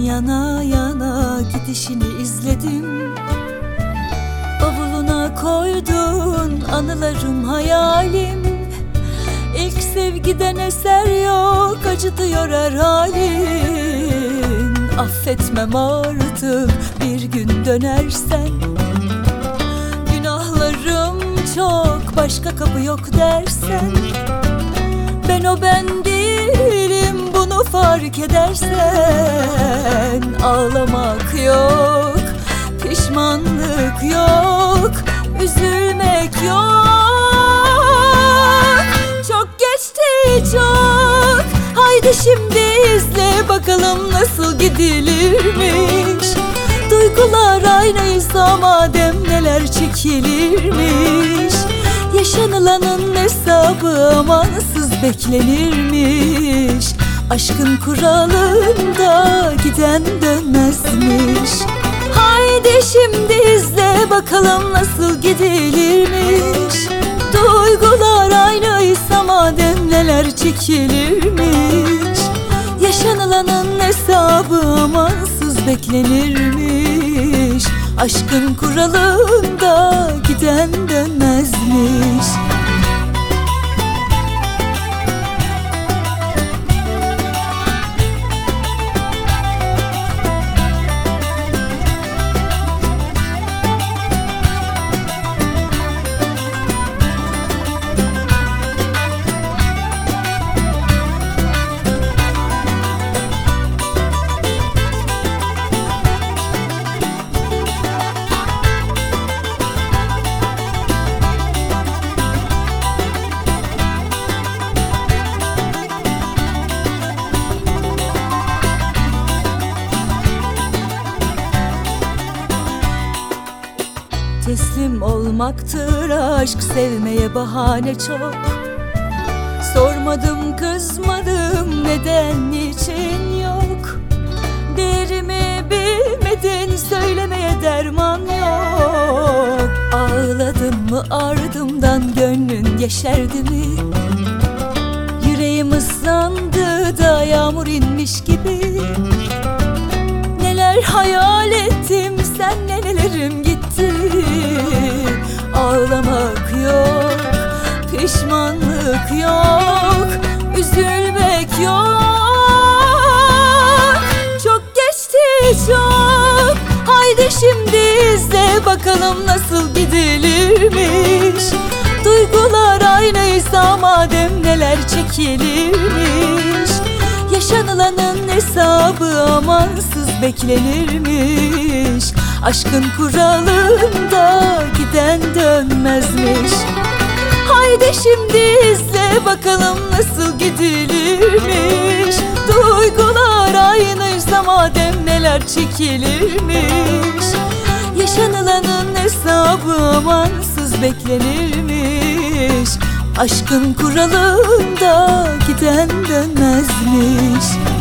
yana yana gidişini izledim. Bavuluna koydun anılarım hayalim. İlk sevgiden eser yok, acı diyor her halin. Affetmem artık bir gün dönersen. Günahlarım çok, başka kapı yok dersen. Ben o ben değilim, bunu fark edersen. Ağlamak yok, pişmanlık yok, üzülmek yok. Çok geçti çok, haydi şimdi izle bakalım nasıl gidilirmiş. Duygular aynıysa madem neler çekilirmiş. Yaşanılanın hesabı amansız beklenirmiş. Aşkın kuralında giden dönmezmiş. Haydi şimdi izle bakalım nasıl gidilirmiş. Duygular aynıysa madem neler çekilirmiş. Yaşanılanın hesabı amansız beklenirmiş. Aşkın kuralında giden dönmezmiş. Teslim olmaktır aşk, sevmeye bahane çok. Sormadım, kızmadım, neden, niçin yok. Değerimi bilmedin, söylemeye derman yok. Ağladın mı ardımdan, gönlün yeşerdi mi? Yüreğim ıslandı da yağmur inmiş gibi. Neler hayal ettim, senle nelerim gitti. Ağlamak yok, pişmanlık yok, üzülmek yok. Çok geçti çok, haydi şimdi izle bakalım nasıl gidilirmiş. Duygular aynıysa madem neler çekilirmiş. Yaşanılanın hesabı amansız beklenirmiş. Aşkın kuralında giden dönmezmiş. Haydi şimdi izle bakalım nasıl gidilirmiş. Duygular aynıysa madem neler çekilirmiş. Yaşanılanın hesabı amansız beklenirmiş. Aşkın kuralında giden dönmezmiş.